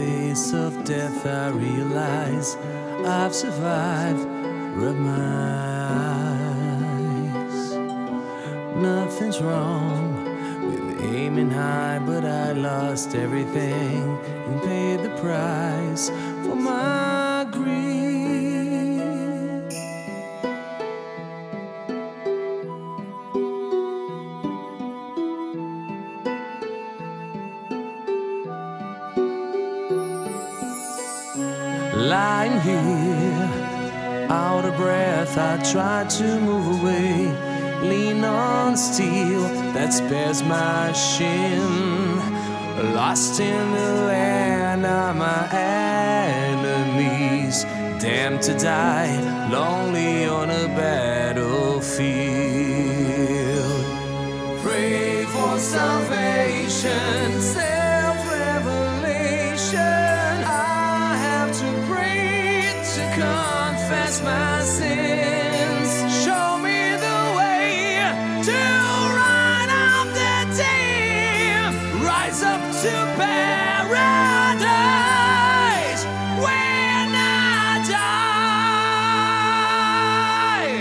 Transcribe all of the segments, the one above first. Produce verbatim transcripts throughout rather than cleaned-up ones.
face of death, I realize I've survived. Rub my eyes. Nothing's wrong with aiming high, but I lost everything and paid the price for my greed. Lying here, out of breath, I try to move away. Lean on steel that spares my shin. Lost in the land of my enemies, damned to die, lonely on a battlefield. Pray for salvation, self-revelation. I have to pray to confess my sins. Show me the way to run out the day. Rise up to paradise when I die.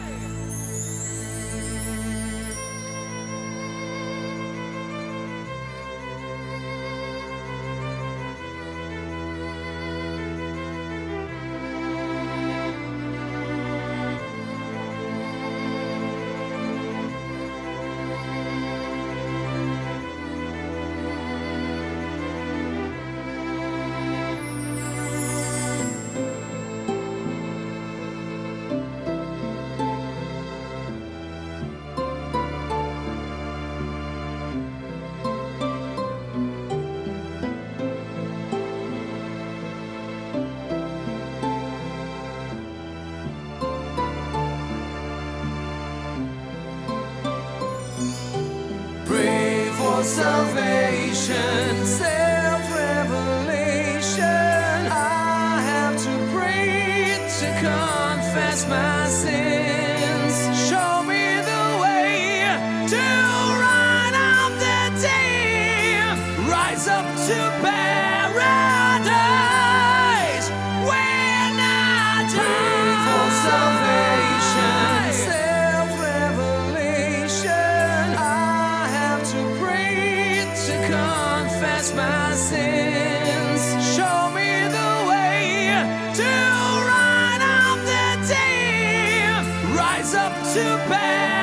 Pray for salvation, self-revelation. I have to pray to confess my sins. Show me the way to run out the day. Rise up to paradise when I die. Pray for salvation, self-revelation. I have to pray to confess my sins. Show me the way to run out the day. Rise up to paradise.